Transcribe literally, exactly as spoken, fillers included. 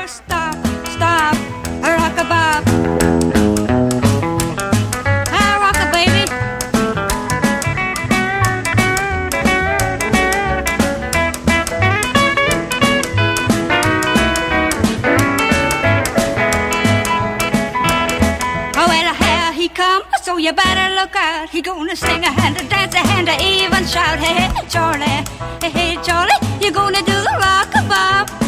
stop, stop, rock a bop. Ah, rock a baby. Oh, well, here he comes, so you better look out. He gonna sing a hand, a dance a hand, a even shout. Hey, hey, Charlie, hey, hey, Charlie, you gonna do the rock a bop.